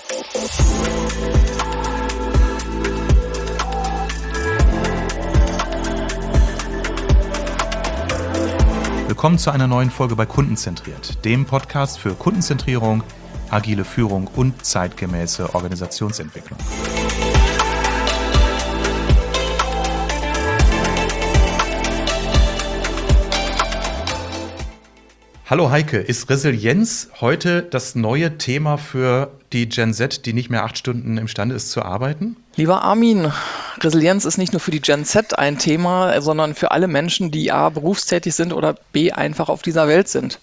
Willkommen zu einer neuen Folge bei Kundenzentriert, dem Podcast für Kundenzentrierung, agile Führung und zeitgemäße Organisationsentwicklung. Hallo Heike, ist Resilienz heute das neue Thema für die Gen Z, die nicht mehr 8 Stunden imstande ist zu arbeiten? Lieber Armin, Resilienz ist nicht nur für die Gen Z ein Thema, sondern für alle Menschen, die A, berufstätig sind oder B, einfach auf dieser Welt sind.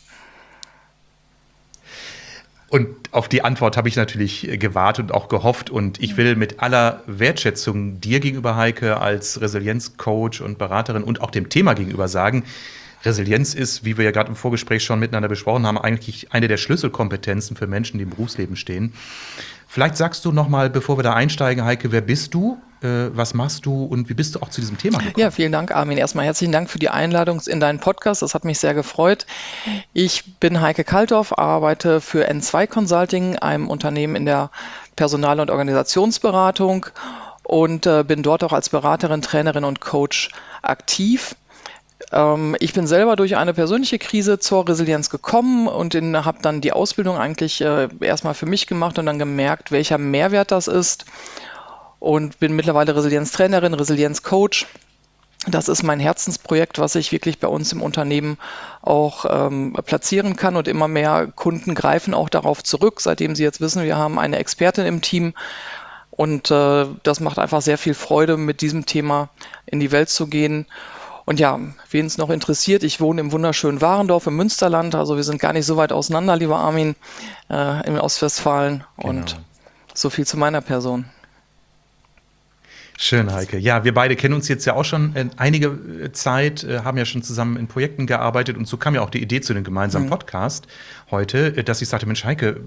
Und auf die Antwort habe ich natürlich gewartet und auch gehofft. Und ich will mit aller Wertschätzung dir gegenüber, Heike, als Resilienzcoach und Beraterin und auch dem Thema gegenüber sagen, Resilienz ist, wie wir ja gerade im Vorgespräch schon miteinander besprochen haben, eigentlich eine der Schlüsselkompetenzen für Menschen, die im Berufsleben stehen. Vielleicht sagst du noch mal, bevor wir da einsteigen, Heike, wer bist du, was machst du und wie bist du auch zu diesem Thema gekommen? Ja, vielen Dank, Armin. Erstmal herzlichen Dank für die Einladung in deinen Podcast. Das hat mich sehr gefreut. Ich bin Heike Kalthoff, arbeite für N2 Consulting, einem Unternehmen in der Personal- und Organisationsberatung und bin dort auch als Beraterin, Trainerin und Coach aktiv. Ich bin selber durch eine persönliche Krise zur Resilienz gekommen und habe dann die Ausbildung eigentlich erstmal für mich gemacht und dann gemerkt, welcher Mehrwert das ist und bin mittlerweile Resilienztrainerin, Resilienzcoach. Das ist mein Herzensprojekt, was ich wirklich bei uns im Unternehmen auch platzieren kann und immer mehr Kunden greifen auch darauf zurück, seitdem sie jetzt wissen, wir haben eine Expertin im Team und das macht einfach sehr viel Freude, mit diesem Thema in die Welt zu gehen. Und ja, wen es noch interessiert, ich wohne im wunderschönen Warendorf im Münsterland, also wir sind gar nicht so weit auseinander, lieber Armin, in Ostwestfalen. Genau. Und so viel zu meiner Person. Schön, Heike. Ja, wir beide kennen uns jetzt ja auch schon einige Zeit, haben ja schon zusammen in Projekten gearbeitet und so kam ja auch die Idee zu dem gemeinsamen Podcast heute, dass ich sagte, Mensch, Heike,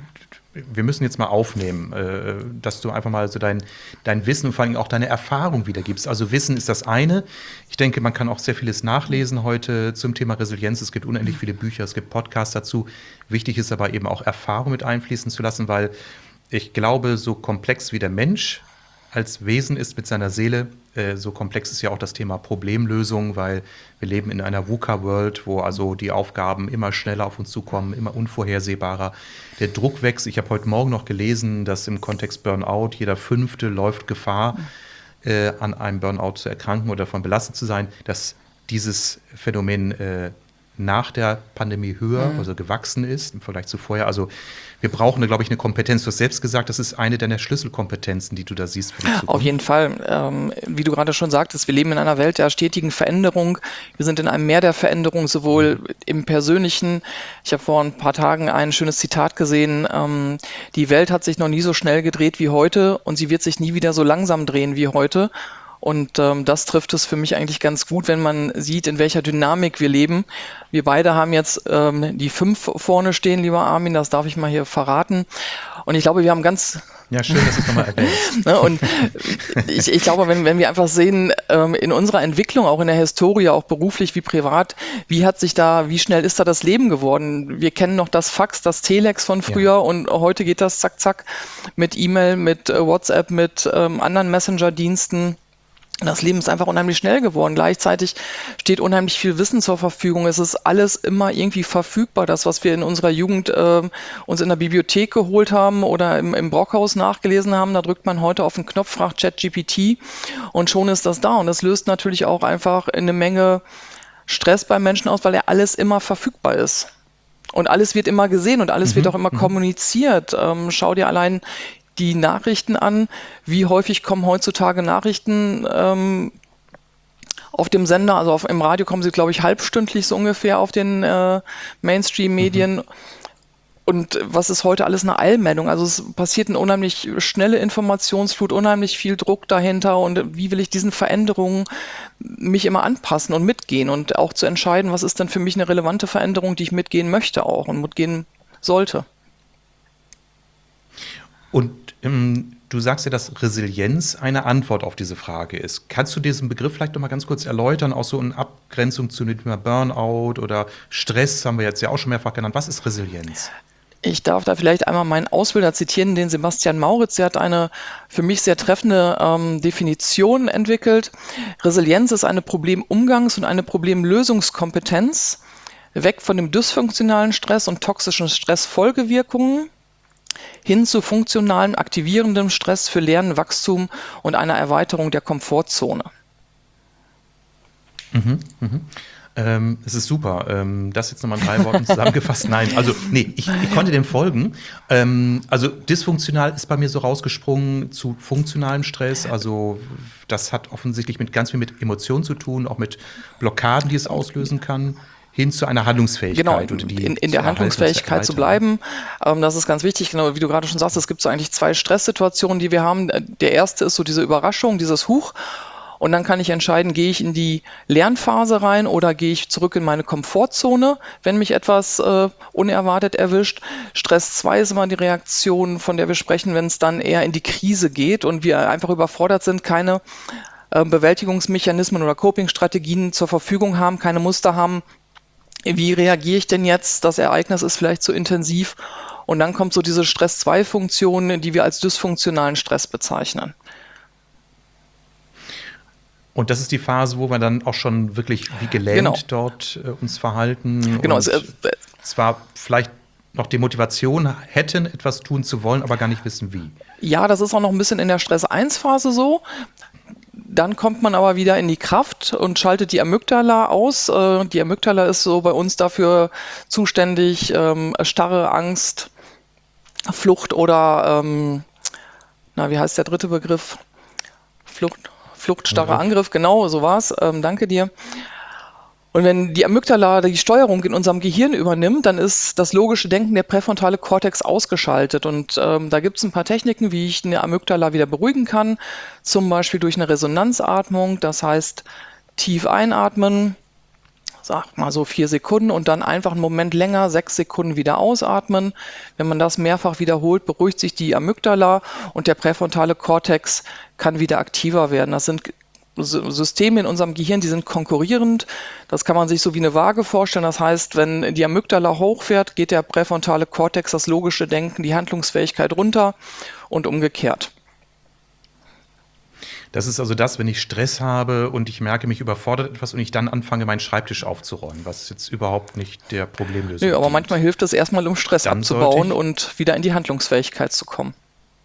wir müssen jetzt mal aufnehmen, dass du einfach mal so dein Wissen und vor allem auch deine Erfahrung wiedergibst. Also Wissen ist das eine. Ich denke, man kann auch sehr vieles nachlesen heute zum Thema Resilienz. Es gibt unendlich viele Bücher, es gibt Podcasts dazu. Wichtig ist aber eben auch Erfahrung mit einfließen zu lassen, weil ich glaube, so komplex wie der Mensch als Wesen ist mit seiner Seele, so komplex ist ja auch das Thema Problemlösung, weil wir leben in einer VUCA-World, wo also die Aufgaben immer schneller auf uns zukommen, immer unvorhersehbarer. Der Druck wächst. Ich habe heute Morgen noch gelesen, dass im Kontext Burnout jeder 5. läuft Gefahr, an einem Burnout zu erkranken oder davon belastet zu sein, dass dieses Phänomen nach der Pandemie höher, also gewachsen ist im Vergleich zu vorher. Also wir brauchen, glaube ich, eine Kompetenz. Du hast selbst gesagt, das ist eine deiner Schlüsselkompetenzen, die du da siehst für die Zukunft. Auf jeden Fall. Wie du gerade schon sagtest, wir leben in einer Welt der stetigen Veränderung. Wir sind in einem Meer der Veränderung, sowohl im Persönlichen. Ich habe vor ein paar Tagen ein schönes Zitat gesehen. Die Welt hat sich noch nie so schnell gedreht wie heute und sie wird sich nie wieder so langsam drehen wie heute. Und das trifft es für mich eigentlich ganz gut, wenn man sieht, in welcher Dynamik wir leben. Wir beide haben jetzt die 5 vorne stehen, lieber Armin, das darf ich mal hier verraten. Und ich glaube, wir haben ganz... Ja, schön, dass du es nochmal erwähnst. Und ich glaube, wenn wir einfach sehen, in unserer Entwicklung, auch in der Historie, auch beruflich wie privat, wie schnell ist da das Leben geworden? Wir kennen noch das Fax, das Telex von früher und heute geht das zack, zack mit E-Mail, mit WhatsApp, mit anderen Messenger-Diensten. Das Leben ist einfach unheimlich schnell geworden. Gleichzeitig steht unheimlich viel Wissen zur Verfügung. Es ist alles immer irgendwie verfügbar. Das, was wir in unserer Jugend uns in der Bibliothek geholt haben oder im Brockhaus nachgelesen haben, da drückt man heute auf den Knopf, fragt ChatGPT und schon ist das da. Und das löst natürlich auch einfach eine Menge Stress beim Menschen aus, weil ja alles immer verfügbar ist. Und alles wird immer gesehen und alles wird auch immer kommuniziert. Schau dir allein die Nachrichten an. Wie häufig kommen heutzutage Nachrichten auf dem Sender, also im Radio kommen sie, glaube ich, halbstündlich so ungefähr auf den Mainstream-Medien. Und was ist heute alles eine Eilmeldung? Also es passiert eine unheimlich schnelle Informationsflut, unheimlich viel Druck dahinter. Und wie will ich diesen Veränderungen mich immer anpassen und mitgehen und auch zu entscheiden, was ist denn für mich eine relevante Veränderung, die ich mitgehen möchte auch und mitgehen sollte. Und du sagst ja, dass Resilienz eine Antwort auf diese Frage ist. Kannst du diesen Begriff vielleicht noch mal ganz kurz erläutern, auch so in Abgrenzung zu dem Thema Burnout oder Stress, haben wir jetzt ja auch schon mehrfach genannt. Was ist Resilienz? Ich darf da vielleicht einmal meinen Ausbilder zitieren, den Sebastian Mauritz. Der hat eine für mich sehr treffende Definition entwickelt. Resilienz ist eine Problemumgangs- und eine Problemlösungskompetenz, weg von dem dysfunktionalen Stress und toxischen Stressfolgewirkungen hin zu funktionalen, aktivierendem Stress für Lernen, Wachstum und einer Erweiterung der Komfortzone. Es ist super. Das jetzt nochmal in 3 Worten zusammengefasst. Nein, also nee, ich konnte dem folgen. Also dysfunktional ist bei mir so rausgesprungen zu funktionalem Stress. Also das hat offensichtlich ganz viel mit Emotionen zu tun, auch mit Blockaden, die es auslösen kann, hin zu einer Handlungsfähigkeit. Genau, oder die in zu der erhalten und Handlungsfähigkeit zu erweitern. bleiben. Das ist ganz wichtig, genau wie du gerade schon sagst, es gibt so eigentlich 2 Stresssituationen, die wir haben. Der erste ist so diese Überraschung, dieses Huch. Und dann kann ich entscheiden, gehe ich in die Lernphase rein oder gehe ich zurück in meine Komfortzone, wenn mich etwas unerwartet erwischt. Stress 2 ist immer die Reaktion, von der wir sprechen, wenn es dann eher in die Krise geht und wir einfach überfordert sind, keine Bewältigungsmechanismen oder Coping-Strategien zur Verfügung haben, keine Muster haben. Wie reagiere ich denn jetzt? Das Ereignis ist vielleicht zu intensiv. Und dann kommt so diese Stress-2-Funktion, die wir als dysfunktionalen Stress bezeichnen. Und das ist die Phase, wo wir dann auch schon wirklich wie Genau, gelähmt dort uns verhalten genau. und zwar vielleicht noch die Motivation hätten, etwas tun zu wollen, aber gar nicht wissen wie. Ja, das ist auch noch ein bisschen in der Stress-1-Phase so. Dann kommt man aber wieder in die Kraft und schaltet die Amygdala aus. Die Amygdala ist so bei uns dafür zuständig, starre Angst, Flucht oder, wie heißt der dritte Begriff? Flucht, starrer Angriff. Angriff, genau, so war's. Danke dir. Und wenn die Amygdala die Steuerung in unserem Gehirn übernimmt, dann ist das logische Denken, der präfrontale Kortex, ausgeschaltet. Und da gibt es ein paar Techniken, wie ich eine Amygdala wieder beruhigen kann. Zum Beispiel durch eine Resonanzatmung, das heißt tief einatmen, sag mal so 4 Sekunden und dann einfach einen Moment länger, 6 Sekunden wieder ausatmen. Wenn man das mehrfach wiederholt, beruhigt sich die Amygdala und der präfrontale Kortex kann wieder aktiver werden. Das sind Systeme in unserem Gehirn, die sind konkurrierend. Das kann man sich so wie eine Waage vorstellen. Das heißt, wenn die Amygdala hochfährt, geht der präfrontale Kortex, das logische Denken, die Handlungsfähigkeit runter und umgekehrt. Das ist also das, wenn ich Stress habe und ich merke, mich überfordert etwas und ich dann anfange, meinen Schreibtisch aufzuräumen, was jetzt überhaupt nicht der Problemlösung Nö, aber dient. manchmal hilft es erstmal, um Stress Dann sollte abzubauen ich, und wieder in die Handlungsfähigkeit zu kommen.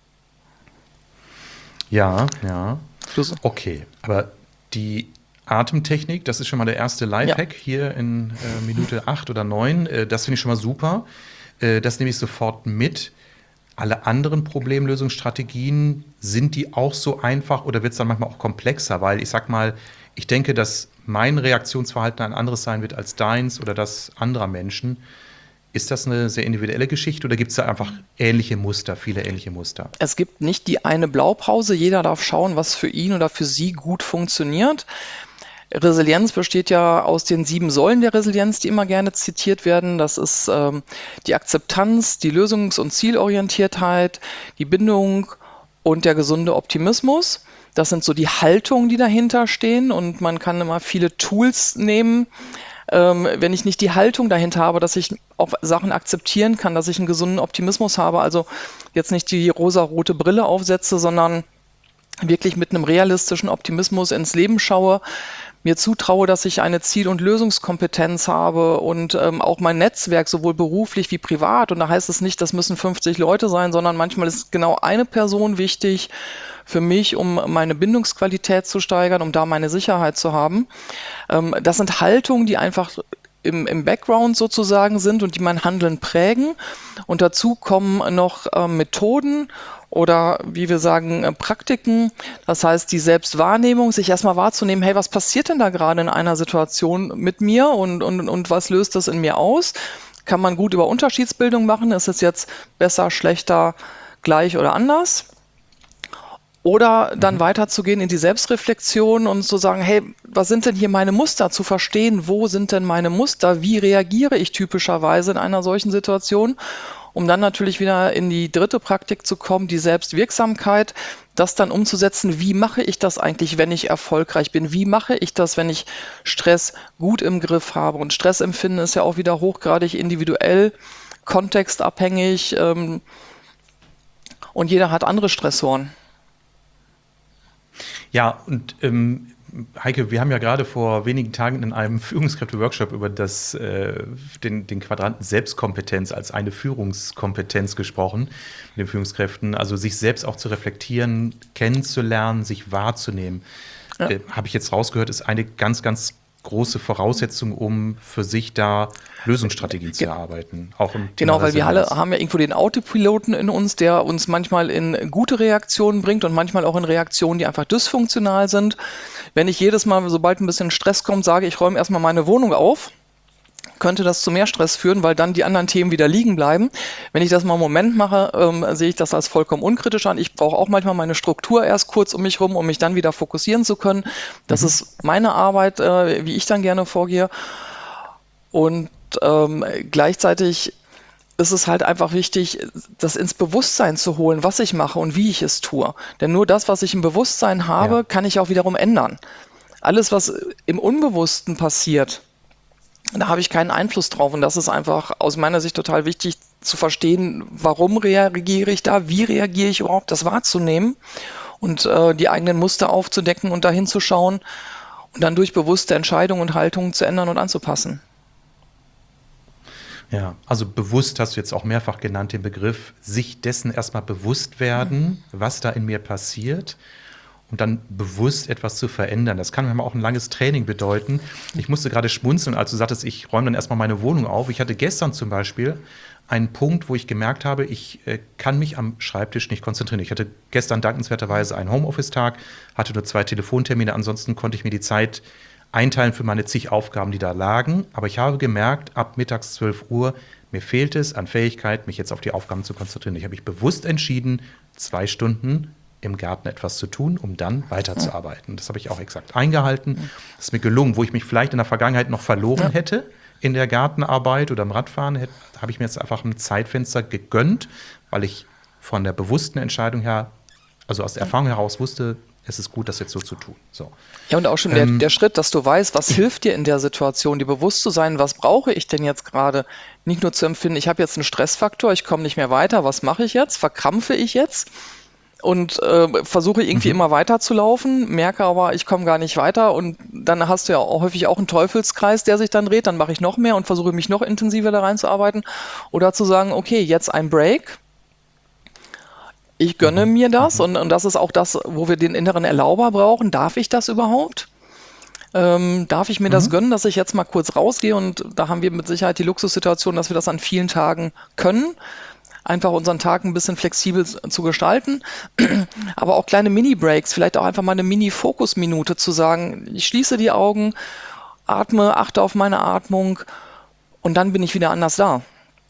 ja, Du, okay. Aber die Atemtechnik, das ist schon mal der erste ja. Lifehack hier in Minute 8 oder 9. Das finde ich schon mal super. Das nehme ich sofort mit. Alle anderen Problemlösungsstrategien, sind die auch so einfach oder wird es dann manchmal auch komplexer? Weil ich sag mal, ich denke, dass mein Reaktionsverhalten ein anderes sein wird als deins oder das anderer Menschen. Ist das eine sehr individuelle Geschichte oder gibt es da einfach ähnliche Muster, viele ähnliche Muster? Es gibt nicht die eine Blaupause. Jeder darf schauen, was für ihn oder für sie gut funktioniert. Resilienz besteht ja aus den 7 Säulen der Resilienz, die immer gerne zitiert werden. Das ist die Akzeptanz, die Lösungs- und Zielorientiertheit, die Bindung und der gesunde Optimismus. Das sind so die Haltungen, die dahinter stehen. Und man kann immer viele Tools nehmen. Wenn ich nicht die Haltung dahinter habe, dass ich auch Sachen akzeptieren kann, dass ich einen gesunden Optimismus habe, also jetzt nicht die rosarote Brille aufsetze, sondern wirklich mit einem realistischen Optimismus ins Leben schaue, mir zutraue, dass ich eine Ziel- und Lösungskompetenz habe und auch mein Netzwerk, sowohl beruflich wie privat. Und da heißt es nicht, das müssen 50 Leute sein, sondern manchmal ist genau eine Person wichtig für mich, um meine Bindungsqualität zu steigern, um da meine Sicherheit zu haben. Das sind Haltungen, die einfach im Background sozusagen sind und die mein Handeln prägen. Und dazu kommen noch Methoden oder wie wir sagen, Praktiken. Das heißt, die Selbstwahrnehmung, sich erstmal wahrzunehmen, hey, was passiert denn da gerade in einer Situation mit mir und was löst das in mir aus? Kann man gut über Unterschiedsbildung machen. Ist es jetzt besser, schlechter, gleich oder anders? Oder dann weiterzugehen in die Selbstreflexion und zu sagen, hey, was sind denn hier meine Muster? Zu verstehen, wo sind denn meine Muster? Wie reagiere ich typischerweise in einer solchen Situation? Um dann natürlich wieder in die dritte Praktik zu kommen, die Selbstwirksamkeit, das dann umzusetzen. Wie mache ich das eigentlich, wenn ich erfolgreich bin? Wie mache ich das, wenn ich Stress gut im Griff habe? Und Stressempfinden ist ja auch wieder hochgradig individuell. kontextabhängig, und jeder hat andere Stressoren. Ja, und Heike, wir haben ja gerade vor wenigen Tagen in einem Führungskräfte-Workshop über den Quadranten Selbstkompetenz als eine Führungskompetenz gesprochen mit den Führungskräften. Also sich selbst auch zu reflektieren, kennenzulernen, sich wahrzunehmen. Ja. Habe ich jetzt rausgehört, ist eine ganz, ganz große Voraussetzung, um für sich da Lösungsstrategien zu erarbeiten. Auch im Thema Genau, weil wir alle Resilienz. haben ja irgendwo den Autopiloten in uns, der uns manchmal in gute Reaktionen bringt und manchmal auch in Reaktionen, die einfach dysfunktional sind. Wenn ich jedes Mal, sobald ein bisschen Stress kommt, sage, ich räume erstmal meine Wohnung auf, könnte das zu mehr Stress führen, weil dann die anderen Themen wieder liegen bleiben. Wenn ich das mal einen Moment mache, sehe ich das als vollkommen unkritisch an. Ich brauche auch manchmal meine Struktur erst kurz um mich rum, um mich dann wieder fokussieren zu können. Das ist meine Arbeit, wie ich dann gerne vorgehe. Und gleichzeitig ist es halt einfach wichtig, das ins Bewusstsein zu holen, was ich mache und wie ich es tue. Denn nur das, was ich im Bewusstsein habe, Ja. kann ich auch wiederum ändern. Alles, was im Unbewussten passiert, da habe ich keinen Einfluss drauf. Und das ist einfach aus meiner Sicht total wichtig zu verstehen, warum reagiere ich da, wie reagiere ich überhaupt, das wahrzunehmen und die eigenen Muster aufzudecken und dahin zu schauen und dann durch bewusste Entscheidungen und Haltungen zu ändern und anzupassen. Ja, also bewusst hast du jetzt auch mehrfach genannt den Begriff, sich dessen erstmal bewusst werden, was da in mir passiert und dann bewusst etwas zu verändern. Das kann manchmal auch ein langes Training bedeuten. Ich musste gerade schmunzeln, als du sagtest, ich räume dann erstmal meine Wohnung auf. Ich hatte gestern zum Beispiel einen Punkt, wo ich gemerkt habe, ich kann mich am Schreibtisch nicht konzentrieren. Ich hatte gestern dankenswerterweise einen Homeoffice-Tag, hatte nur 2 Telefontermine, ansonsten konnte ich mir die Zeit einteilen für meine zig Aufgaben, die da lagen. Aber ich habe gemerkt, ab mittags 12 Uhr, mir fehlt es an Fähigkeit, mich jetzt auf die Aufgaben zu konzentrieren. Ich habe mich bewusst entschieden, 2 Stunden im Garten etwas zu tun, um dann weiterzuarbeiten. Das habe ich auch exakt eingehalten. Das ist mir gelungen, wo ich mich vielleicht in der Vergangenheit noch verloren hätte in der Gartenarbeit oder im Radfahren, habe ich mir jetzt einfach ein Zeitfenster gegönnt, weil ich von der bewussten Entscheidung her, also aus der Erfahrung heraus wusste, es ist gut, das jetzt so zu tun. So. Ja, und auch schon der Schritt, dass du weißt, was hilft dir in der Situation, dir bewusst zu sein, was brauche ich denn jetzt gerade? Nicht nur zu empfinden, ich habe jetzt einen Stressfaktor, ich komme nicht mehr weiter, was mache ich jetzt? Verkrampfe ich jetzt? Und versuche irgendwie immer weiter zu laufen, merke aber, ich komme gar nicht weiter und dann hast du ja auch häufig auch einen Teufelskreis, der sich dann dreht, dann mache ich noch mehr und versuche mich noch intensiver da reinzuarbeiten oder zu sagen, okay, jetzt ein Break, ich gönne mir das und das ist auch das, wo wir den inneren Erlauber brauchen. Darf ich das überhaupt? Darf ich mir das gönnen, dass ich jetzt mal kurz rausgehe? Und da haben wir mit Sicherheit die Luxussituation, dass wir das an vielen Tagen können. Einfach unseren Tag ein bisschen flexibel zu gestalten. Aber auch kleine Mini-Breaks, vielleicht auch einfach mal eine Mini-Fokus-Minute zu sagen, ich schließe die Augen, atme, achte auf meine Atmung und dann bin ich wieder anders da.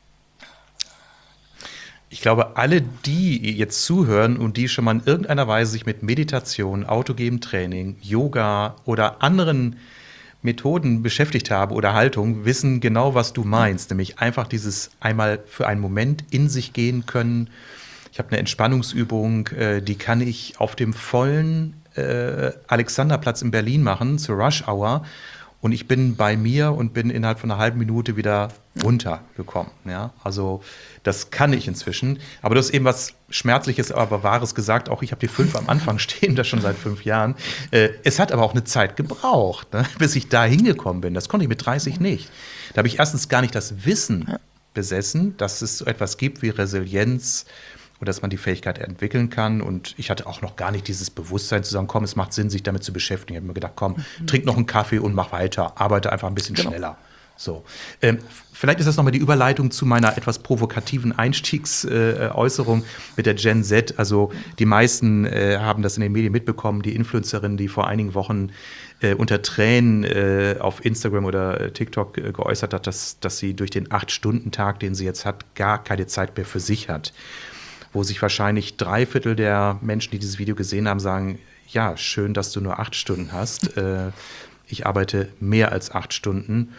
Ich glaube, alle, die jetzt zuhören und die schon mal in irgendeiner Weise sich mit Meditation, autogenem Training, Yoga oder anderen Methoden beschäftigt haben oder Haltung, wissen genau, was du meinst. Nämlich einfach dieses einmal für einen Moment in sich gehen können. Ich habe eine Entspannungsübung, die kann ich auf dem vollen Alexanderplatz in Berlin machen, zur Rush Hour. Und ich bin bei mir und bin innerhalb von einer halben Minute wieder runtergekommen. Ja? Also das kann ich inzwischen. Aber du hast eben was Schmerzliches, aber Wahres gesagt. Auch ich habe die 5 am Anfang stehen, das schon seit 5 Jahren. Es hat aber auch eine Zeit gebraucht, ne, bis ich da hingekommen bin. Das konnte ich mit 30 nicht. Da habe ich erstens gar nicht das Wissen besessen, dass es so etwas gibt wie Resilienz, und dass man die Fähigkeit entwickeln kann. Und ich hatte auch noch gar nicht dieses Bewusstsein zu sagen, komm, es macht Sinn, sich damit zu beschäftigen. Ich habe mir gedacht, komm, trink noch einen Kaffee und mach weiter. Arbeite einfach ein bisschen schneller. So. Vielleicht ist das nochmal die Überleitung zu meiner etwas provokativen Einstiegsäußerung mit der Gen Z. Also die meisten haben das in den Medien mitbekommen. Die Influencerin, die vor einigen Wochen unter Tränen auf Instagram oder TikTok geäußert hat, dass sie durch den 8-Stunden-Tag, den sie jetzt hat, gar keine Zeit mehr für sich hat. Wo sich wahrscheinlich 3/4 der Menschen, die dieses Video gesehen haben, sagen, ja, schön, dass du nur 8 Stunden hast. Ich arbeite mehr als 8 Stunden.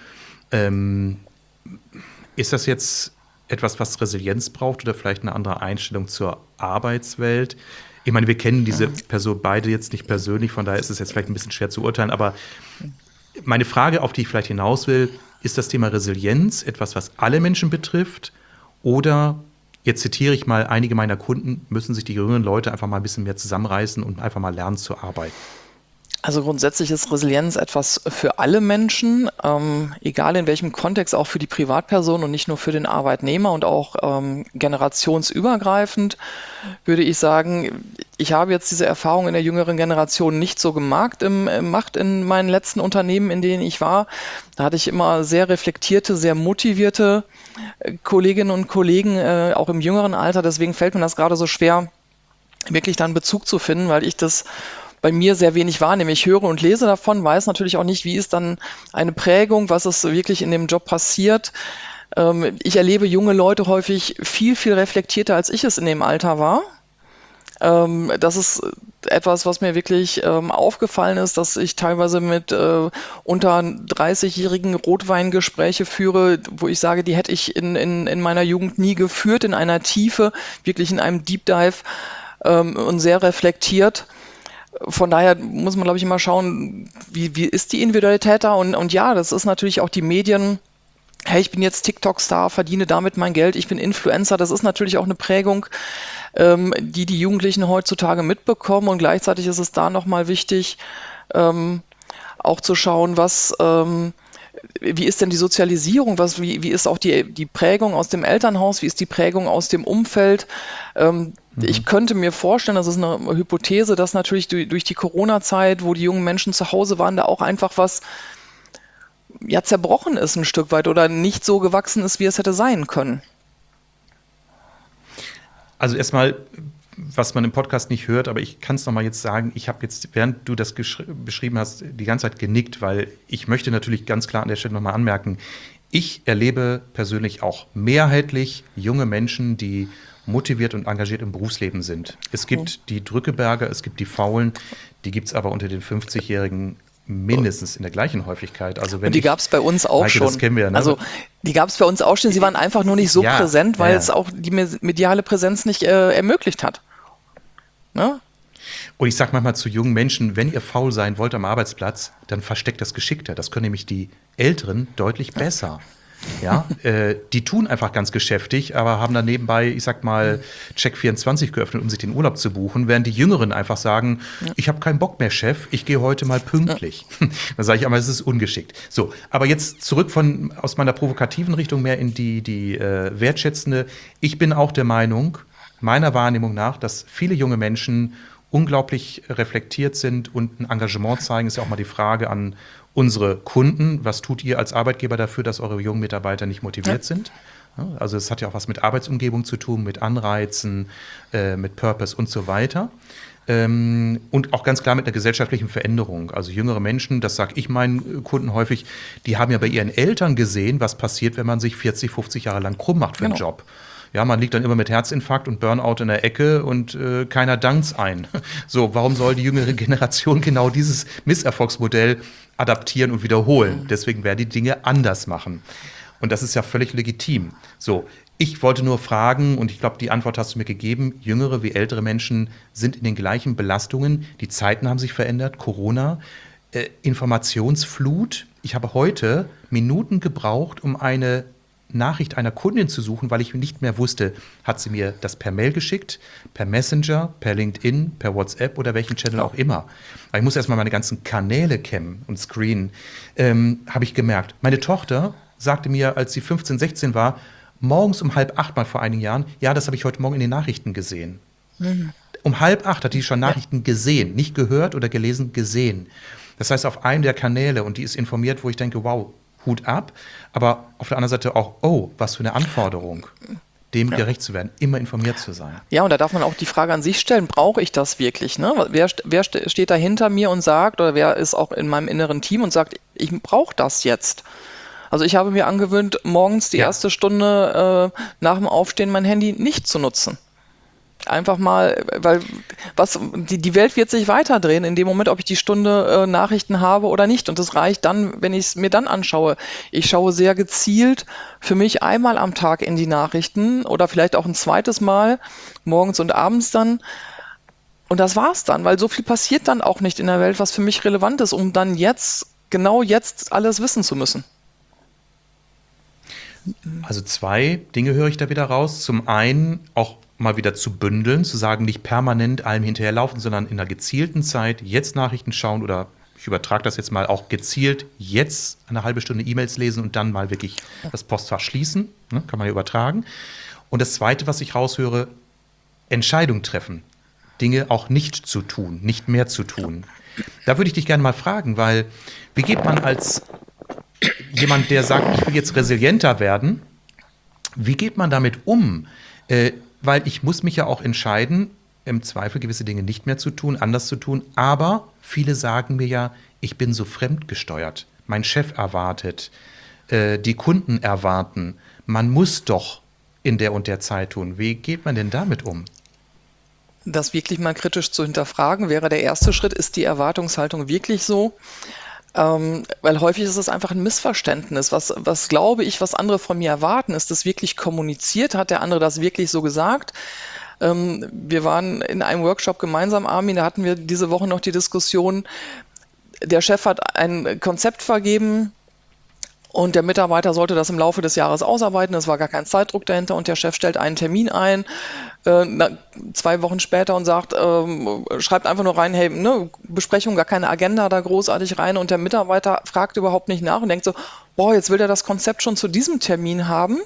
Ist das jetzt etwas, was Resilienz braucht oder vielleicht eine andere Einstellung zur Arbeitswelt? Ich meine, wir kennen diese Person beide jetzt nicht persönlich, von daher ist es jetzt vielleicht ein bisschen schwer zu urteilen, aber meine Frage, auf die ich vielleicht hinaus will, ist das Thema Resilienz etwas, was alle Menschen betrifft? Oder, jetzt zitiere ich mal, einige meiner Kunden müssen sich die jüngeren Leute einfach mal ein bisschen mehr zusammenreißen und einfach mal lernen zu arbeiten. Also grundsätzlich ist Resilienz etwas für alle Menschen, egal in welchem Kontext, auch für die Privatperson und nicht nur für den Arbeitnehmer und auch generationsübergreifend würde ich sagen, ich habe jetzt diese Erfahrung in der jüngeren Generation nicht so gemacht in meinen letzten Unternehmen, in denen ich war. Da hatte ich immer sehr reflektierte, sehr motivierte Kolleginnen und Kollegen, auch im jüngeren Alter. Deswegen fällt mir das gerade so schwer, wirklich dann Bezug zu finden, weil ich das bei mir sehr wenig wahrnehme. Ich höre und lese davon, weiß natürlich auch nicht, wie ist dann eine Prägung, was ist wirklich in dem Job passiert. Ich erlebe junge Leute häufig viel, viel reflektierter, als ich es in dem Alter war. Das ist etwas, was mir wirklich aufgefallen ist, dass ich teilweise mit unter 30-jährigen Rotweingespräche führe, wo ich sage, die hätte ich in meiner Jugend nie geführt, in einer Tiefe, wirklich in einem Deep Dive und sehr reflektiert. Von daher muss man, glaube ich, immer schauen, wie ist die Individualität da? Und ja, das ist natürlich auch die Medien. Hey, ich bin jetzt TikTok-Star, verdiene damit mein Geld, ich bin Influencer. Das ist natürlich auch eine Prägung, die Jugendlichen heutzutage mitbekommen. Und gleichzeitig ist es da nochmal wichtig, auch zu schauen, wie ist denn die Sozialisierung, wie ist auch die Prägung aus dem Elternhaus, wie ist die Prägung aus dem Umfeld. Ich könnte mir vorstellen, das ist eine Hypothese, dass natürlich durch die Corona-Zeit, wo die jungen Menschen zu Hause waren, da auch einfach was ja zerbrochen ist ein Stück weit oder nicht so gewachsen ist, wie es hätte sein können. Also erstmal, was man im Podcast nicht hört, aber ich kann es nochmal jetzt sagen, ich habe jetzt, während du das beschrieben hast, die ganze Zeit genickt, weil ich möchte natürlich ganz klar an der Stelle nochmal anmerken, ich erlebe persönlich auch mehrheitlich junge Menschen, die motiviert und engagiert im Berufsleben sind. Es gibt die Drückeberger, es gibt die Faulen, die gibt es aber unter den 50-Jährigen mindestens in der gleichen Häufigkeit. Also wenn Und die gab es bei uns auch Heike, schon. das kennen wir ja, ne? Also die gab es bei uns auch schon. Sie waren einfach nur nicht so Ja, präsent, weil ja. es auch die mediale Präsenz nicht ermöglicht hat. Ne? Und ich sage manchmal zu jungen Menschen, wenn ihr faul sein wollt am Arbeitsplatz, dann versteckt das geschickter. Das können nämlich die Älteren deutlich besser. Ja, die tun einfach ganz geschäftig, aber haben dann nebenbei, ich sag mal, Check24 geöffnet, um sich den Urlaub zu buchen, während die Jüngeren einfach sagen, ich habe keinen Bock mehr, Chef, ich gehe heute mal pünktlich. Dann sage ich, aber es ist ungeschickt. So, aber jetzt zurück aus meiner provokativen Richtung mehr in die wertschätzende. Ich bin auch der Meinung, meiner Wahrnehmung nach, dass viele junge Menschen unglaublich reflektiert sind und ein Engagement zeigen. Ist ja auch mal die Frage an unsere Kunden. Was tut ihr als Arbeitgeber dafür, dass eure jungen Mitarbeiter nicht motiviert sind? Ja, also es hat ja auch was mit Arbeitsumgebung zu tun, mit Anreizen, mit Purpose und so weiter. Und auch ganz klar mit einer gesellschaftlichen Veränderung. Also jüngere Menschen, das sage ich meinen Kunden häufig, die haben ja bei ihren Eltern gesehen, was passiert, wenn man sich 40, 50 Jahre lang krumm macht für einen Job. Ja, man liegt dann immer mit Herzinfarkt und Burnout in der Ecke und keiner dankt's ein. So, warum soll die jüngere Generation genau dieses Misserfolgsmodell adaptieren und wiederholen? Deswegen werden die Dinge anders machen. Und das ist ja völlig legitim. So, ich wollte nur fragen, und ich glaube, die Antwort hast du mir gegeben, jüngere wie ältere Menschen sind in den gleichen Belastungen. Die Zeiten haben sich verändert, Corona, Informationsflut. Ich habe heute Minuten gebraucht, um eine Nachricht einer Kundin zu suchen, weil ich nicht mehr wusste, hat sie mir das per Mail geschickt, per Messenger, per LinkedIn, per WhatsApp oder welchen Channel auch immer. Aber ich muss erstmal meine ganzen Kanäle kämmen und screenen. Habe ich gemerkt. Meine Tochter sagte mir, als sie 15, 16 war, morgens um 7:30 mal vor einigen Jahren, ja, das habe ich heute Morgen in den Nachrichten gesehen. Um 7:30 hat die schon Nachrichten gesehen, nicht gehört oder gelesen, gesehen. Das heißt, auf einem der Kanäle, und die ist informiert, wo ich denke, wow, Hut ab, aber auf der anderen Seite auch, oh, was für eine Anforderung, dem gerecht zu werden, immer informiert zu sein. Ja, und da darf man auch die Frage an sich stellen, brauche ich das wirklich? Ne? Wer steht da hinter mir und sagt, oder wer ist auch in meinem inneren Team und sagt, ich brauche das jetzt? Also ich habe mir angewöhnt, morgens die erste Stunde nach dem Aufstehen mein Handy nicht zu nutzen. Einfach mal, weil die Welt wird sich weiterdrehen in dem Moment, ob ich die Stunde Nachrichten habe oder nicht. Und das reicht dann, wenn ich es mir dann anschaue. Ich schaue sehr gezielt für mich einmal am Tag in die Nachrichten oder vielleicht auch ein zweites Mal, morgens und abends dann. Und das war's dann, weil so viel passiert dann auch nicht in der Welt, was für mich relevant ist, um dann genau jetzt alles wissen zu müssen. Also 2 Dinge höre ich da wieder raus. Zum einen auch mal wieder zu bündeln, zu sagen, nicht permanent allem hinterherlaufen, sondern in einer gezielten Zeit jetzt Nachrichten schauen oder ich übertrage das jetzt mal auch gezielt jetzt eine halbe Stunde E-Mails lesen und dann mal wirklich das Postfach schließen. Ne? Kann man ja übertragen. Und das Zweite, was ich raushöre, Entscheidung treffen. Dinge auch nicht zu tun, nicht mehr zu tun. Da würde ich dich gerne mal fragen, weil wie geht man als jemand, der sagt, ich will jetzt resilienter werden, wie geht man damit um? Weil ich muss mich ja auch entscheiden, im Zweifel gewisse Dinge nicht mehr zu tun, anders zu tun. Aber viele sagen mir ja, ich bin so fremdgesteuert. Mein Chef erwartet, die Kunden erwarten. Man muss doch in der und der Zeit tun. Wie geht man denn damit um? Das wirklich mal kritisch zu hinterfragen, wäre der erste Schritt. Ist die Erwartungshaltung wirklich so? Weil häufig ist es einfach ein Missverständnis. Was glaube ich, was andere von mir erwarten? Ist das wirklich kommuniziert? Hat der andere das wirklich so gesagt? Wir waren in einem Workshop gemeinsam, Armin, da hatten wir diese Woche noch die Diskussion, der Chef hat ein Konzept vergeben und der Mitarbeiter sollte das im Laufe des Jahres ausarbeiten. Es war gar kein Zeitdruck dahinter und der Chef stellt einen Termin ein, 2 Wochen später und sagt, schreibt einfach nur rein, hey, ne, Besprechung, gar keine Agenda da großartig rein und der Mitarbeiter fragt überhaupt nicht nach und denkt so, boah, jetzt will der das Konzept schon zu diesem Termin haben.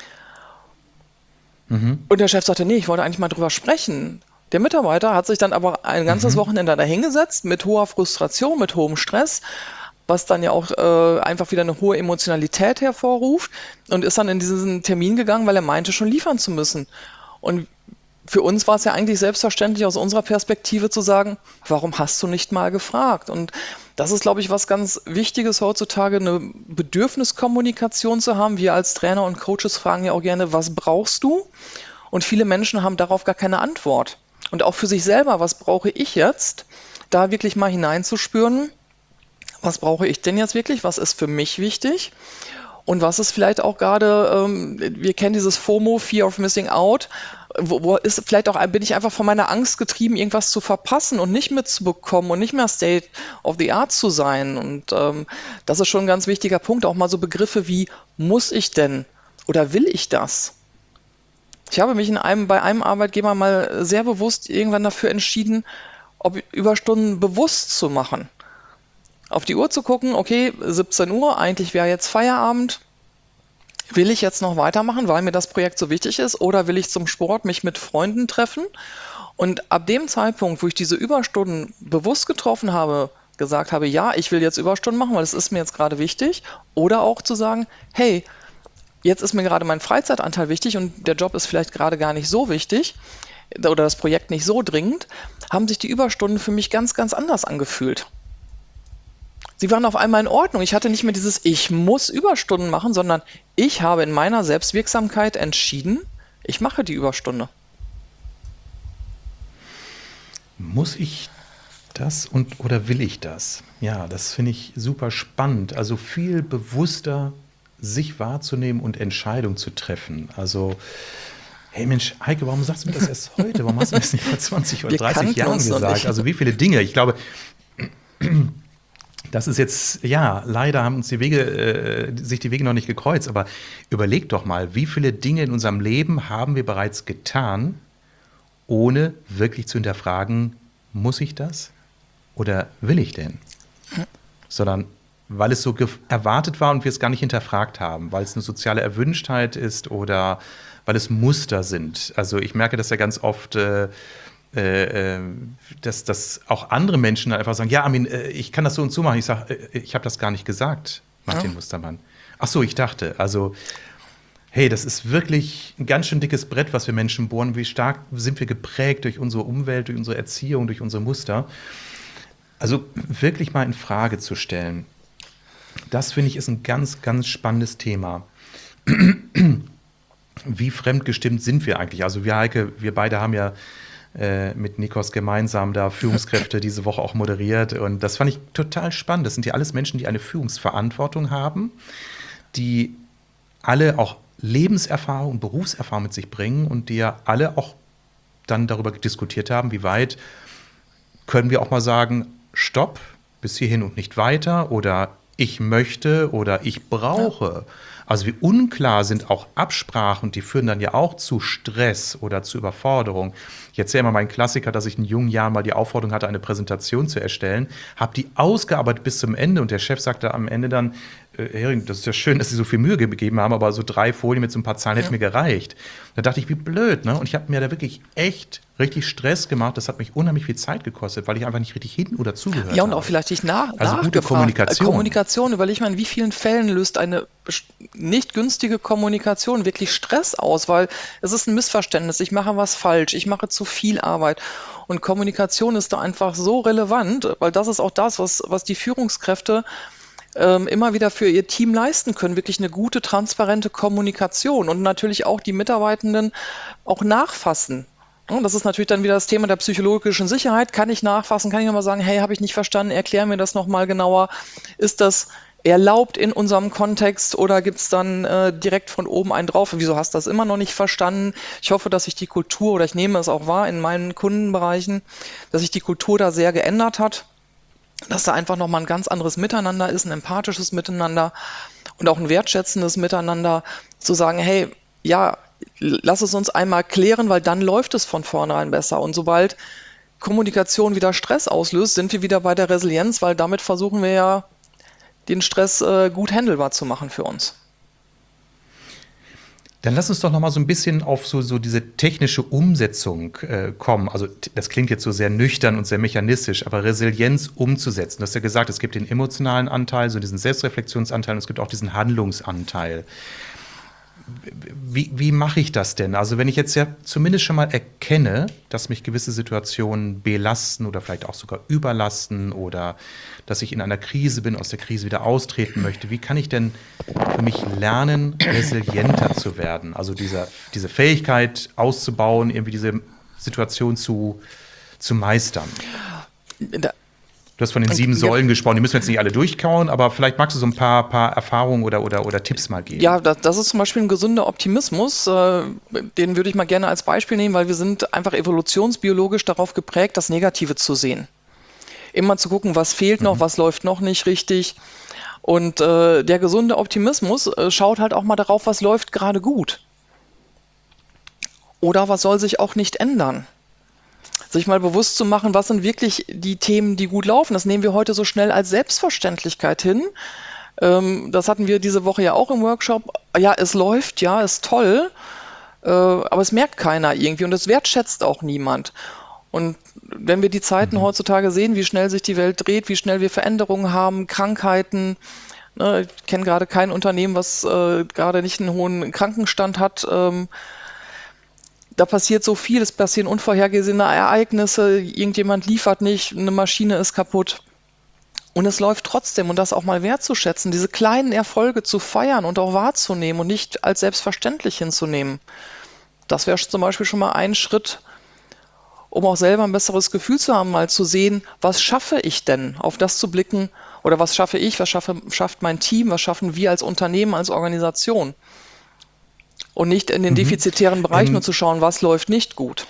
Und der Chef sagte, nee, ich wollte eigentlich mal drüber sprechen. Der Mitarbeiter hat sich dann aber ein ganzes Wochenende dahingesetzt mit hoher Frustration, mit hohem Stress, was dann ja auch einfach wieder eine hohe Emotionalität hervorruft und ist dann in diesen Termin gegangen, weil er meinte, schon liefern zu müssen. Und für uns war es ja eigentlich selbstverständlich aus unserer Perspektive zu sagen, warum hast du nicht mal gefragt? Und das ist, glaube ich, was ganz Wichtiges heutzutage, eine Bedürfniskommunikation zu haben. Wir als Trainer und Coaches fragen ja auch gerne, was brauchst du? Und viele Menschen haben darauf gar keine Antwort. Und auch für sich selber, was brauche ich jetzt? Da wirklich mal hineinzuspüren, was brauche ich denn jetzt wirklich? Was ist für mich wichtig? Und was ist vielleicht auch gerade, wir kennen dieses FOMO, Fear of Missing Out, wo ist vielleicht auch, bin ich einfach von meiner Angst getrieben, irgendwas zu verpassen und nicht mitzubekommen und nicht mehr State of the Art zu sein. Und das ist schon ein ganz wichtiger Punkt, auch mal so Begriffe wie, muss ich denn oder will ich das? Ich habe mich bei einem Arbeitgeber mal sehr bewusst irgendwann dafür entschieden, Überstunden bewusst zu machen. Auf die Uhr zu gucken, okay, 17 Uhr, eigentlich wäre jetzt Feierabend. Will ich jetzt noch weitermachen, weil mir das Projekt so wichtig ist, oder will ich zum Sport mich mit Freunden treffen? Und ab dem Zeitpunkt, wo ich diese Überstunden bewusst getroffen habe, gesagt habe, ja, ich will jetzt Überstunden machen, weil es ist mir jetzt gerade wichtig, oder auch zu sagen, hey, jetzt ist mir gerade mein Freizeitanteil wichtig und der Job ist vielleicht gerade gar nicht so wichtig oder das Projekt nicht so dringend, haben sich die Überstunden für mich ganz, ganz anders angefühlt. Sie waren auf einmal in Ordnung. Ich hatte nicht mehr dieses Ich muss Überstunden machen, sondern ich habe in meiner Selbstwirksamkeit entschieden, ich mache die Überstunde. Muss ich das oder will ich das? Ja, das finde ich super spannend. Also viel bewusster sich wahrzunehmen und Entscheidungen zu treffen. Also, hey Mensch, Heike, warum sagst du mir das erst heute? Warum hast du mir das nicht vor 20 oder Wir 30 kannten Jahren uns noch gesagt? nicht. Also wie viele Dinge? Ich glaube, das ist jetzt, ja, leider haben uns sich die Wege noch nicht gekreuzt, aber überleg doch mal, wie viele Dinge in unserem Leben haben wir bereits getan, ohne wirklich zu hinterfragen, muss ich das oder will ich denn? Sondern weil es so erwartet war und wir es gar nicht hinterfragt haben, weil es eine soziale Erwünschtheit ist oder weil es Muster sind. Also ich merke das ja ganz oft, dass auch andere Menschen dann einfach sagen, ja, Armin, ich kann das so und so machen. Ich sage, ich habe das gar nicht gesagt, Martin Mustermann. Ach so, ich dachte, also hey, das ist wirklich ein ganz schön dickes Brett, was wir Menschen bohren. Wie stark sind wir geprägt durch unsere Umwelt, durch unsere Erziehung, durch unsere Muster. Also wirklich mal in Frage zu stellen, das finde ich ist ein ganz, ganz spannendes Thema. Wie fremdgestimmt sind wir eigentlich? Also wir, Heike, wir beide haben ja mit Nikos gemeinsam da Führungskräfte diese Woche auch moderiert und das fand ich total spannend. Das sind ja alles Menschen, die eine Führungsverantwortung haben, die alle auch Lebenserfahrung und Berufserfahrung mit sich bringen und die ja alle auch dann darüber diskutiert haben, wie weit können wir auch mal sagen, stopp, bis hierhin und nicht weiter oder ich möchte oder ich brauche Also wie unklar sind auch Absprachen und die führen dann ja auch zu Stress oder zu Überforderung. Ich erzähle mal meinen Klassiker, dass ich in jungen Jahren mal die Aufforderung hatte, eine Präsentation zu erstellen, habe die ausgearbeitet bis zum Ende und der Chef sagte am Ende dann, Hering, das ist ja schön, dass Sie so viel Mühe gegeben haben, aber so 3 Folien mit so ein paar Zahlen hätten mir gereicht. Da dachte ich, wie blöd, ne? Und ich habe mir da wirklich echt richtig Stress gemacht. Das hat mich unheimlich viel Zeit gekostet, weil ich einfach nicht richtig hin oder zugehört Ja, und habe. auch vielleicht nicht Also gute nachgefragt. Kommunikation. Kommunikation, überleg mal, in wie vielen Fällen löst eine nicht günstige Kommunikation wirklich Stress aus, weil es ist ein Missverständnis. Ich mache was falsch, ich mache zu viel Arbeit. Und Kommunikation ist da einfach so relevant, weil das ist auch das, was die Führungskräfte immer wieder für ihr Team leisten können, wirklich eine gute, transparente Kommunikation und natürlich auch die Mitarbeitenden auch nachfassen. Und das ist natürlich dann wieder das Thema der psychologischen Sicherheit. Kann ich nachfassen? Kann ich nochmal sagen, hey, habe ich nicht verstanden, erklär mir das nochmal genauer. Ist das erlaubt in unserem Kontext oder gibt es dann direkt von oben einen drauf? Wieso hast du das immer noch nicht verstanden? Ich hoffe, dass sich die Kultur, oder ich nehme es auch wahr in meinen Kundenbereichen, dass sich die Kultur da sehr geändert hat, dass da einfach nochmal ein ganz anderes Miteinander ist, ein empathisches Miteinander und auch ein wertschätzendes Miteinander, zu sagen, hey, ja, lass es uns einmal klären, weil dann läuft es von vornherein besser. Und sobald Kommunikation wieder Stress auslöst, sind wir wieder bei der Resilienz, weil damit versuchen wir ja, den Stress gut handelbar zu machen für uns. Dann lass uns doch noch mal so ein bisschen auf so diese technische Umsetzung kommen. Also das klingt jetzt so sehr nüchtern und sehr mechanistisch, aber Resilienz umzusetzen. Du hast ja gesagt, es gibt den emotionalen Anteil, so diesen Selbstreflexionsanteil und es gibt auch diesen Handlungsanteil. Wie mache ich das denn? Also wenn ich jetzt ja zumindest schon mal erkenne, dass mich gewisse Situationen belasten oder vielleicht auch sogar überlasten oder dass ich in einer Krise bin, aus der Krise wieder austreten möchte, wie kann ich denn für mich lernen, resilienter zu werden? Also diese Fähigkeit auszubauen, irgendwie diese Situation zu meistern. Da, Du hast von den 7 Säulen gesprochen, die müssen wir jetzt nicht alle durchkauen, aber vielleicht magst du so ein paar Erfahrungen oder Tipps mal geben. Ja, das ist zum Beispiel ein gesunder Optimismus. Den würde ich mal gerne als Beispiel nehmen, weil wir sind einfach evolutionsbiologisch darauf geprägt, das Negative zu sehen. Immer zu gucken, was fehlt noch, was läuft noch nicht richtig. Und der gesunde Optimismus schaut halt auch mal darauf, was läuft gerade gut. Oder was soll sich auch nicht ändern. Sich mal bewusst zu machen, was sind wirklich die Themen, die gut laufen. Das nehmen wir heute so schnell als Selbstverständlichkeit hin. Das hatten wir diese Woche ja auch im Workshop. Ja, es läuft, ja, ist toll, aber es merkt keiner irgendwie und es wertschätzt auch niemand. Und wenn wir die Zeiten heutzutage sehen, wie schnell sich die Welt dreht, wie schnell wir Veränderungen haben, Krankheiten, ne, ich kenne gerade kein Unternehmen, was gerade nicht einen hohen Krankenstand hat. Da passiert so viel, es passieren unvorhergesehene Ereignisse, irgendjemand liefert nicht, eine Maschine ist kaputt. Und es läuft trotzdem und das auch mal wertzuschätzen, diese kleinen Erfolge zu feiern und auch wahrzunehmen und nicht als selbstverständlich hinzunehmen. Das wäre zum Beispiel schon mal ein Schritt, um auch selber ein besseres Gefühl zu haben, mal zu sehen, was schaffe ich denn, auf das zu blicken oder was schaffe ich, was schafft mein Team, was schaffen wir als Unternehmen, als Organisation. Und nicht in den defizitären Bereich nur zu schauen, was läuft nicht gut.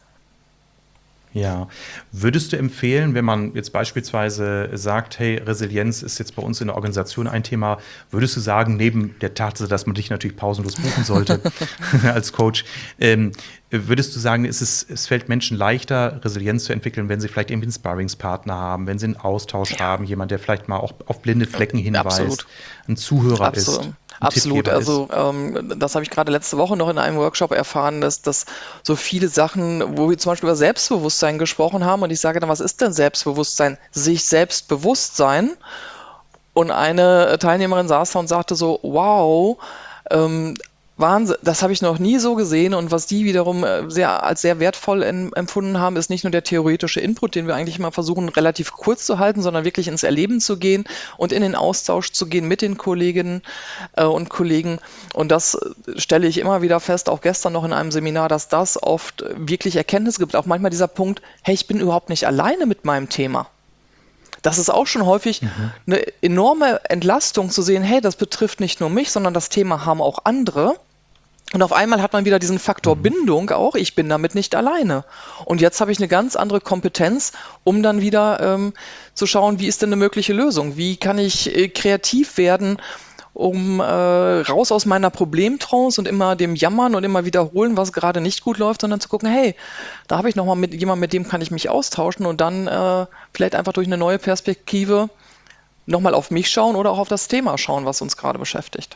Ja, würdest du empfehlen, wenn man jetzt beispielsweise sagt, hey, Resilienz ist jetzt bei uns in der Organisation ein Thema, würdest du sagen, neben der Tatsache, dass man dich natürlich pausenlos buchen sollte als Coach, würdest du sagen, es fällt Menschen leichter, Resilienz zu entwickeln, wenn sie vielleicht irgendwie einen Sparringspartner haben, wenn sie einen Austausch haben, jemand, der vielleicht mal auch auf blinde Flecken hinweist, ein Zuhörer ist? Absolut, also das habe ich gerade letzte Woche noch in einem Workshop erfahren, dass so viele Sachen, wo wir zum Beispiel über Selbstbewusstsein gesprochen haben und ich sage dann, was ist denn Selbstbewusstsein? Sich selbst bewusst sein. Und eine Teilnehmerin saß da und sagte so, wow, Wahnsinn, das habe ich noch nie so gesehen und was die wiederum als sehr wertvoll empfunden haben, ist nicht nur der theoretische Input, den wir eigentlich immer versuchen relativ kurz zu halten, sondern wirklich ins Erleben zu gehen und in den Austausch zu gehen mit den Kolleginnen und Kollegen und das stelle ich immer wieder fest, auch gestern noch in einem Seminar, dass das oft wirklich Erkenntnis gibt, auch manchmal dieser Punkt, hey, ich bin überhaupt nicht alleine mit meinem Thema. Das ist auch schon häufig eine enorme Entlastung zu sehen, hey, das betrifft nicht nur mich, sondern das Thema haben auch andere. Und auf einmal hat man wieder diesen Faktor Bindung auch, ich bin damit nicht alleine. Und jetzt habe ich eine ganz andere Kompetenz, um dann wieder zu schauen, wie ist denn eine mögliche Lösung? Wie kann ich kreativ werden, um raus aus meiner Problemtrance und immer dem Jammern und immer wiederholen, was gerade nicht gut läuft, sondern zu gucken, hey, da habe ich nochmal mit jemandem, mit dem kann ich mich austauschen und dann vielleicht einfach durch eine neue Perspektive nochmal auf mich schauen oder auch auf das Thema schauen, was uns gerade beschäftigt.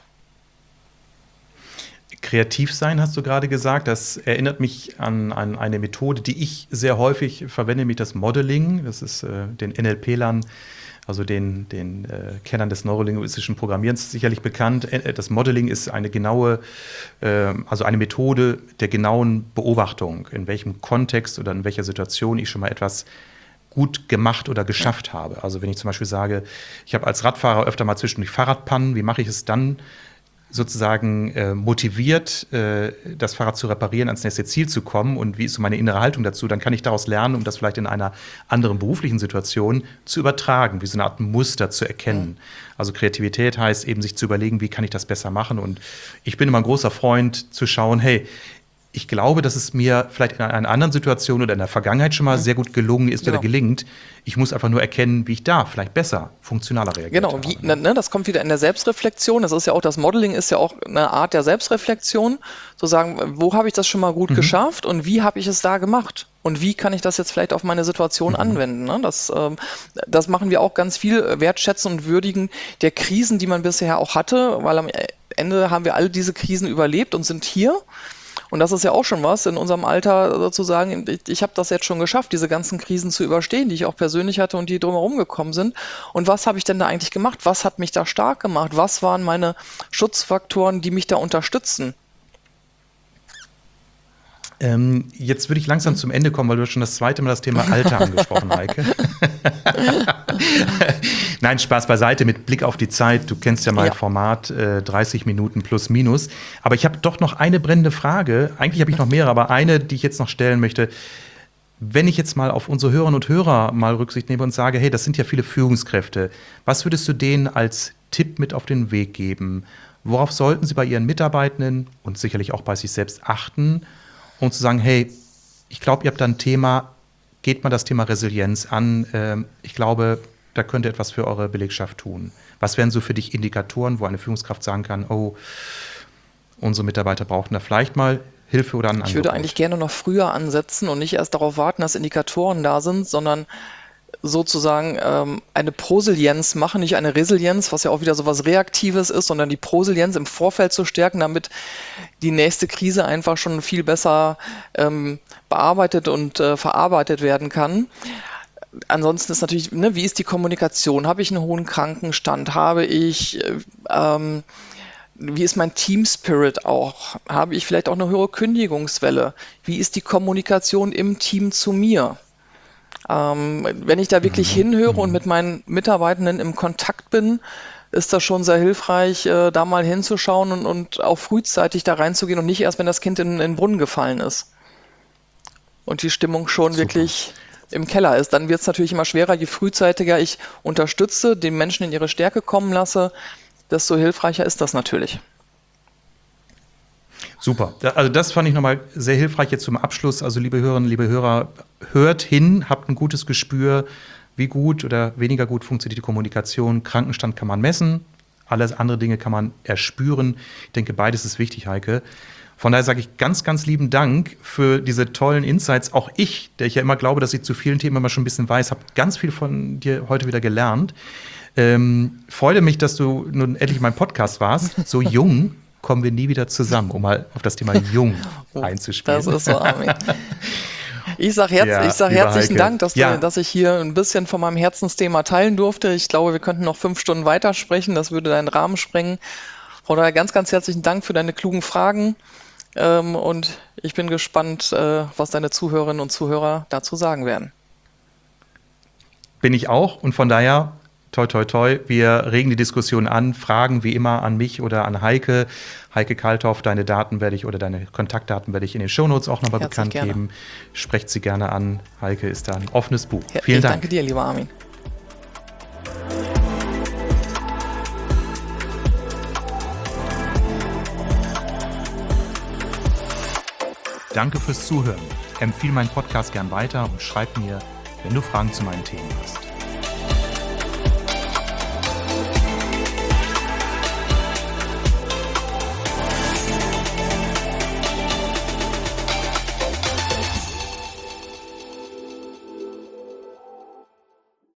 Kreativ sein, hast du gerade gesagt. Das erinnert mich an eine Methode, die ich sehr häufig verwende, nämlich das Modeling. Das ist den NLP-Lern, also den Kennern des neurolinguistischen Programmierens sicherlich bekannt. Das Modeling ist eine genaue, also eine Methode der genauen Beobachtung, in welchem Kontext oder in welcher Situation ich schon mal etwas gut gemacht oder geschafft habe. Also wenn ich zum Beispiel sage, ich habe als Radfahrer öfter mal zwischendurch Fahrradpannen, wie mache ich es dann sozusagen motiviert, das Fahrrad zu reparieren, ans nächste Ziel zu kommen und wie ist so meine innere Haltung dazu, dann kann ich daraus lernen, um das vielleicht in einer anderen beruflichen Situation zu übertragen, wie so eine Art Muster zu erkennen. Also Kreativität heißt eben, sich zu überlegen, wie kann ich das besser machen, und ich bin immer ein großer Freund zu schauen, hey, ich glaube, dass es mir vielleicht in einer anderen Situation oder in der Vergangenheit schon mal sehr gut gelungen ist oder gelingt. Ich muss einfach nur erkennen, wie ich da vielleicht besser, funktionaler reagiert habe. Genau, das kommt wieder in der Selbstreflexion. Das ist ja auch, das Modeling ist ja auch eine Art der Selbstreflexion. Zu sagen, wo habe ich das schon mal gut geschafft und wie habe ich es da gemacht? Und wie kann ich das jetzt vielleicht auf meine Situation anwenden? Ne? Das machen wir auch ganz viel, wertschätzen und würdigen der Krisen, die man bisher auch hatte, weil am Ende haben wir alle diese Krisen überlebt und sind hier. Und das ist ja auch schon was in unserem Alter, sozusagen, ich habe das jetzt schon geschafft, diese ganzen Krisen zu überstehen, die ich auch persönlich hatte und die drumherum gekommen sind. Und was habe ich denn da eigentlich gemacht? Was hat mich da stark gemacht? Was waren meine Schutzfaktoren, die mich da unterstützen? Jetzt würde ich langsam zum Ende kommen, weil du schon das zweite Mal das Thema Alter angesprochen, Heike. Nein, Spaß beiseite, mit Blick auf die Zeit. Du kennst ja mein Format, 30 Minuten plus minus. Aber ich habe doch noch eine brennende Frage. Eigentlich habe ich noch mehrere, aber eine, die ich jetzt noch stellen möchte. Wenn ich jetzt mal auf unsere Hörerinnen und Hörer mal Rücksicht nehme und sage, hey, das sind ja viele Führungskräfte. Was würdest du denen als Tipp mit auf den Weg geben? Worauf sollten sie bei ihren Mitarbeitenden und sicherlich auch bei sich selbst achten, um zu sagen, hey, ich glaube, ihr habt da ein Thema, geht mal das Thema Resilienz an. Ich glaube, da könnt ihr etwas für eure Belegschaft tun. Was wären so für dich Indikatoren, wo eine Führungskraft sagen kann, oh, unsere Mitarbeiter brauchen da vielleicht mal Hilfe oder ein Angebot? Ich würde eigentlich gerne noch früher ansetzen und nicht erst darauf warten, dass Indikatoren da sind, sondern sozusagen eine Prosilienz machen, nicht eine Resilienz, was ja auch wieder so was Reaktives ist, sondern die Prosilienz im Vorfeld zu stärken, damit die nächste Krise einfach schon viel besser bearbeitet und verarbeitet werden kann. Ansonsten ist natürlich, wie ist die Kommunikation? Habe ich einen hohen Krankenstand? Wie ist mein Team-Spirit auch? Habe ich vielleicht auch eine höhere Kündigungswelle? Wie ist die Kommunikation im Team zu mir? Wenn ich da wirklich hinhöre und mit meinen Mitarbeitenden im Kontakt bin, ist das schon sehr hilfreich, da mal hinzuschauen und auch frühzeitig da reinzugehen und nicht erst, wenn das Kind in den Brunnen gefallen ist und die Stimmung schon wirklich im Keller ist. Dann wird es natürlich immer schwerer, je frühzeitiger ich unterstütze, den Menschen in ihre Stärke kommen lasse, desto hilfreicher ist das natürlich. Super. Also das fand ich nochmal sehr hilfreich jetzt zum Abschluss. Also liebe Hörerinnen, liebe Hörer, hört hin, habt ein gutes Gespür, wie gut oder weniger gut funktioniert die Kommunikation. Krankenstand kann man messen, alles andere Dinge kann man erspüren. Ich denke, beides ist wichtig, Heike. Von daher sage ich ganz, ganz lieben Dank für diese tollen Insights. Auch ich, der ich ja immer glaube, dass ich zu vielen Themen immer schon ein bisschen weiß, habe ganz viel von dir heute wieder gelernt. Freue mich, dass du nun endlich in meinem Podcast warst. So jung kommen wir nie wieder zusammen, um mal auf das Thema jung einzuspielen. Das ist so, Armin. Ich sage herzlichen Dank, dass ich hier ein bisschen von meinem Herzensthema teilen durfte. Ich glaube, wir könnten noch 5 Stunden weitersprechen. Das würde deinen Rahmen sprengen. Von daher ganz, ganz herzlichen Dank für deine klugen Fragen. Und ich bin gespannt, was deine Zuhörerinnen und Zuhörer dazu sagen werden. Bin ich auch. Und von daher, toi, toi, toi, wir regen die Diskussion an. Fragen wie immer an mich oder an Heike. Heike Kalthoff, deine Daten werde ich oder deine Kontaktdaten werde ich in den Shownotes auch nochmal bekannt geben. Sprecht sie gerne an. Heike ist da ein offenes Buch. Vielen Dank. Danke dir, lieber Armin. Danke fürs Zuhören. Empfehle meinen Podcast gern weiter und schreib mir, wenn du Fragen zu meinen Themen hast.